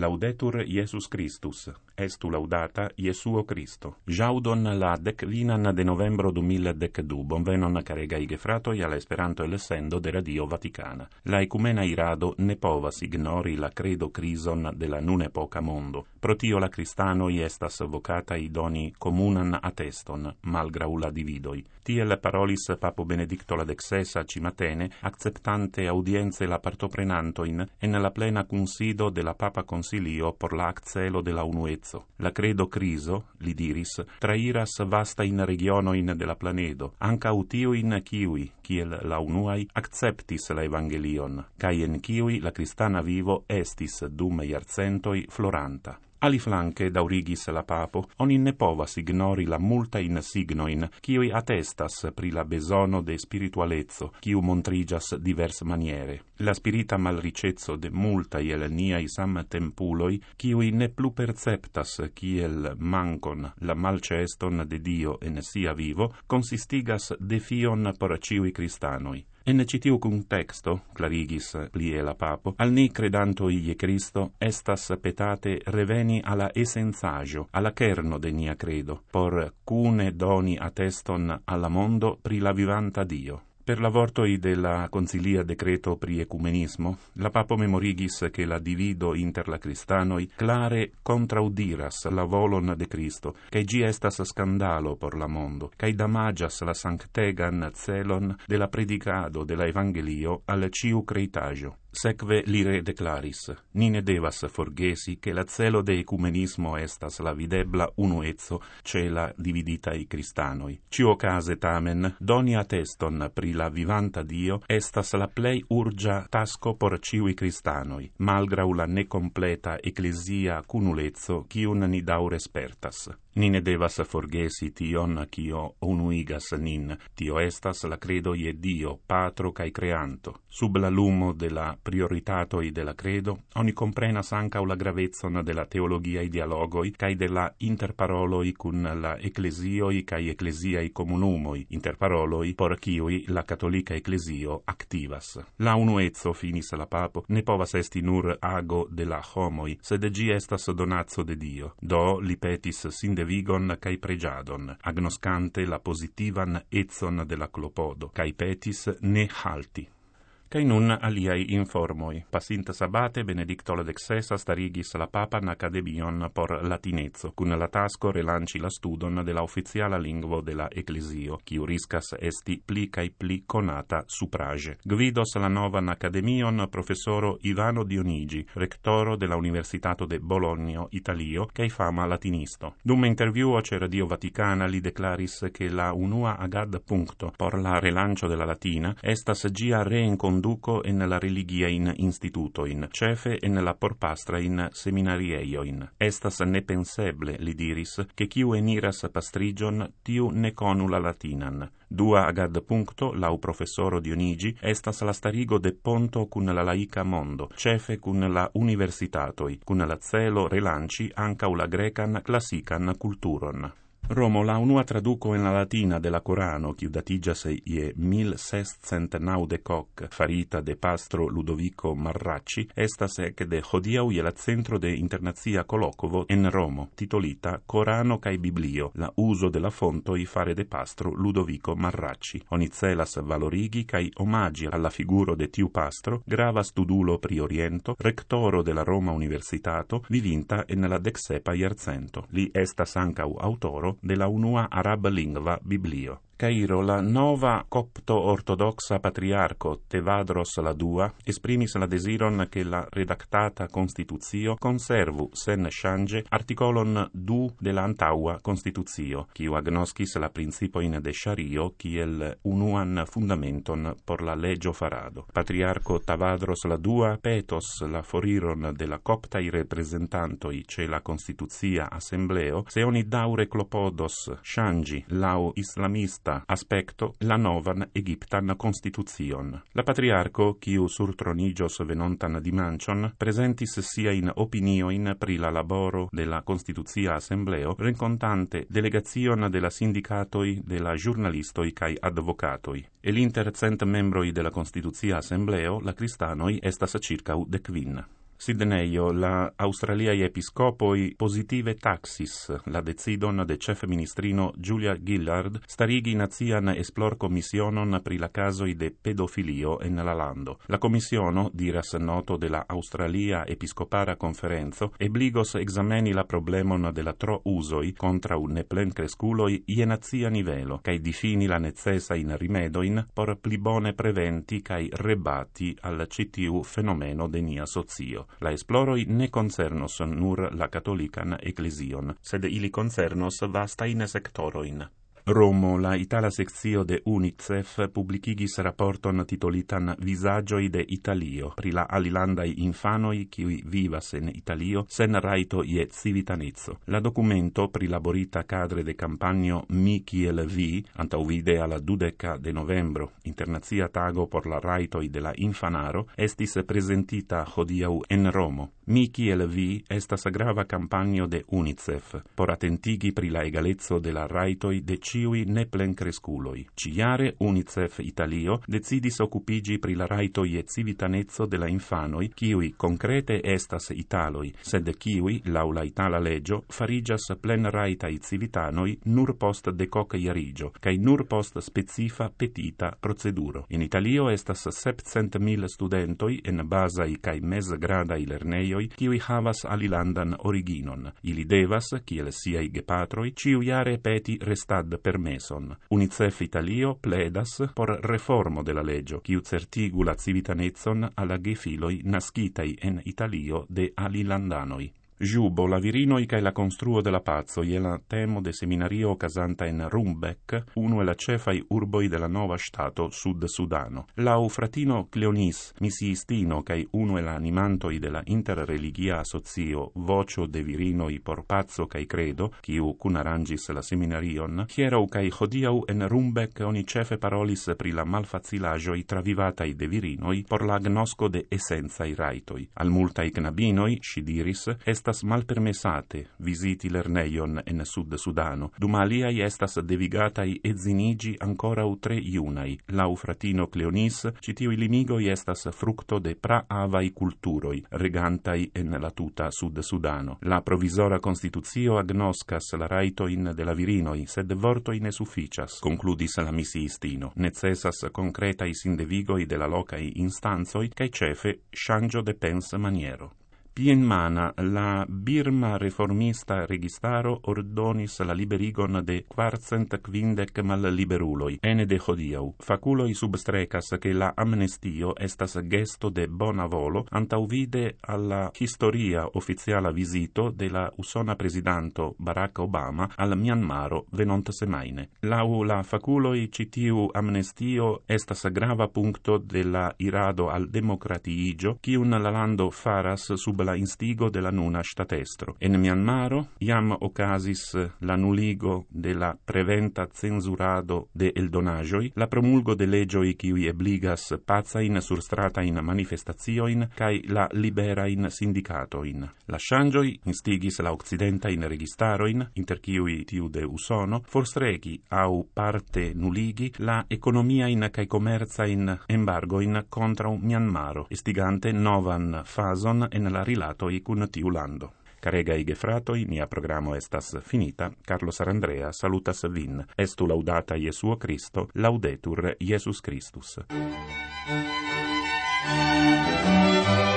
Laudetur Iesus Christus, estu laudata Iesuo Christo. Jaudon la 10 de novembro 2012, bonvenon caregai gefratoi alla Esperanto el sendo de Radio Vaticana. La ecumena irado ne povas ignori la credo crison de la nun epoca mondo. Pro tio la Cristanoi estas vocatai doni comunan atteston, malgrau la dividoi. Tiel parolis Papo Benedicto la XVI cimatene, acceptante audienze la partoprenantoin en la plena consido de la Papa Consilio por la accelo de la unuezzo. La credo criso, li diris, trairas vasta in regionoin de la planedo, anca utiuin kiui, kiel la unuai, acceptis la Evangelion, cae en kiui la cristana vivo estis dum iarcentoi floranta. Aliflanque, daurigis la papo, oni ne povas ignori la multain signoin, kiui attestas pri la besono de spiritualezzo, kiu montrigas divers maniere. La spirita malricezzo de multai el niai samtempuloi, kiui ne plu perceptas kiel mancon la malceeston de Dio en sia vivo, consistigas defion por ciui cristanoi. En citiu contexto, clarigis plie la papo, al ni credantoi je Cristo estas petate reveni alla essenzaggio, alla kerno de nia credo, por cune doni atteston alla mondo pri la vivanta Dio. Per la vortoi de la Concilia Decreto pri Ecumenismo, la Papo memorigis che la divido inter la Cristanoi clare contraudiras la volon de Cristo, cae gi estas scandalo por la mondo, cae damagias la sanctegan celon de la predicado de la Evangelio al ciu creitaggio. Sekve li redeclaris, ni ne devas forgesi che la celo de ecumenismo estas la videbla unuezzo ce la dividitai cristanoi. Cio case tamen, doni atteston pri la vivanta Dio estas la plei urgia tasco por ciui cristanoi, malgrau la necompleta ecclesia cunulezzo cium ni daure spertas. Ni ne devas forgesi tion cio unuigas nin, tio estas la credo je Dio, Patro cae Creanto. Sub la lumo de la prioritatoi de la credo, oni comprenas ancau la gravezzon de la teologiai dialogoi cae de la interparoloi cun la ecclesioi cae ecclesiai comunumoi, interparoloi por ciui la cattolica ecclesio activas. La unuezzo, finis la papo, ne povas esti nur ago de la homoi, sed gi estas donazzo de Dio. Do li petis sin vigon cae pregiadon, agnoscante la positivan ezzon de la clopodo, cae petis ne halti. Cae nun aliai informoi. Passinta sabate, Benedicto la XVI starigis la Papan Academion por latinezzo, cun la tasco relanci la studon de la officiala lingvo de la Ecclesio, kiu riscas esti pli cae pli conata suprage. Gvidos la novan Academion professoro Ivano Dionigi, rectoro de la Universitato de Bologna, Italio, cae fama latinisto. Dum interviuo ce Radio Vaticana li declaris che la unua agad puncto por la relancio de la latina estas gia reenconduco en la religia in institutoin, cefe en la porpastra in seminarieioin. Estas nepenseble, li diris, che ciu eniras pastrigion, tiu ne conula latinan. Dua agad puncto, lau professoro Dionigi, estas la starigo de ponto cun la laica mondo, cefe cun la universitatoi, cun la celo relanci ancau la grecan classican culturon. Romo, la unua traduco en la latina de la Corano, quiu datigas je 1690 farita de pastro Ludovico Marracci, estas ec de hodiau je la centro de internazia colloquo en Romo, titolita Corano cae Biblio, la uso de la fontoi fare de pastro Ludovico Marracci. Oni celas valorigi cae omagi alla figuro de tiu pastro, grava studulo pri Oriento, rectoro de la Roma Universitato, vivinta en la 17 iarcento. Li estas ancau autoro de la unua araba lingva Biblio. Cairo, la nova copto-ortodoxa patriarco Tevadros II esprimis la desiron che la redactata Constituzio conservu sen change articolon 2 de la antaua Constituzio, quiu agnoscis la principoin de Shario kiel unuan fundamenton por la legio farado. Patriarco Tevadros II petos la foriron de la coptai representantoi ce la Constituzia Assembleo se oni daure clopodos changi lau islamista aspecto la novan Egiptan Constituzion. La patriarco, quiu surtronigios venontan dimancion, presentis siain opinioin pri la laboro de la Constituzia Assembleo, rencontante delegazion de la sindicatoi, de la giornalistoi cae advocatoi. El inter 100 membroi de la Constituzia Assembleo, la cristanoi estas circau 10. Sidneio, la Australiae episcopoi positive taxis la decidon de chef ministrino Julia Gillard starigi nazian esplor commissionon pri la casoi de pedofilio en la lando. La commissiono, diras noto de la Australia Episcopara Conferenzo, ebligos exameni la problemon de la tro usoi contra un neplen cresculoi ie nazia nivelo, cae difini la necessa in rimedoin por pli bone preventi cae rebati al citiu fenomeno de nia socio. La esploroi ne concernos nur la catolican ecclesion, sed ili concernos vastain sectoroin. Romo, la itala sectio de UNICEF publicigis rapporton titolitan Visagioi de Italio, pri la alilandai infanoi kiui vivas en Italio sen raito ie civitanezzo. La documento, prilaborita cadre de campagno Mi kiel vi, antauvide alla 12 de novembro, internazia tago por la raitoi de la infanaro, estis presentita hodiau en Romo. Mi kiel vi estas grava campagno de UNICEF, por attentigi pri la egalezzo de la raitoi de ciui neplen cresculoi. Ciare UNICEF Italio decidis occupigi pri la raitoi e civitanezzo de la infanoi, kiui concrete estas italoi, sed kiui, lau la itala legio, farigias plen raitai civitanoi nur post decoc iarigio, cae nur post specifa petita proceduro. In Italio estas 700.000 studentoi en basai cae mesgradai lerneioi, kiui havas alilandan originon. Ili devas, kiel siai gepatroi, ciuiare peti restad permeson. UNICEF Italio pledas por reformo de la legio, kiu certigu la civitanezon alla gefiloi nascitai en Italio de alilandanoi. Giubo, la virinoi cae la construo de la pazzo ie la temo de seminario casanta in Rumbek, uno e la cefai urboi de la nova stato Sud Sudano. Lau fratino Cleonis, misiistino cae uno e la animantoi de la interreligia asocio Vocio de virinoi por pazzo cae credo, kiu cun arrangis la seminarion, hierau cae hodiau en Rumbek oni cefe parolis pri la malfacilagioi travivatai de virinoi por la agnosco de essenzai raitoi. Al multai knabinoi, si diris, estas malpermesate visiti lerneion en Sud Sudano, dum aliai estas devigatai edzinigi ancora tre iunai. Lau fratino Cleonis, citiui limigoi estas fructo de praavai culturoi, regantai en la tuta Sud Sudano. La provisora constitucio agnoscas la raitoin de la virinoi, sed vortoi ne sufficias, concludis la misiistino. Necessas concretai sindevigoi de la locai instanzoi, cae cefe changio de pens maniero. Pienmana, la Birma reformista registaro ordonis la liberigon de 450 malliberuloi, ene de hodiau. Faculoi substrecas che la amnestio estas gesto de bona volo antauvide alla historia oficiala visito de la usona presidanto Barack Obama al Myanmaro venont semaine. Lau la faculoi citiu amnestio estas grava puncto de la irado al democratiigio, cium la lando faras sub la instigo de la nuna statestro. En Myanmaro iam ocasis la nuligo de la preventa censurado de eldonagioi, la promulgo de legioi kiui ebligas pazain surstratain manifestazioin cae la liberain sindicatoin. La changioi instigis la occidentain registaroin, inter kiui tiu de Usono, forstregi au parte nuligi la economiain cae commerzain embargoin contra Myanmaro, estigante novan fason en la rilatoi cun tiu lando. Caregai gefratoi, mia programo estas finita. Carlos Arandrea salutas vin. Estu laudata Iesuo Christo, laudetur Iesus Christus.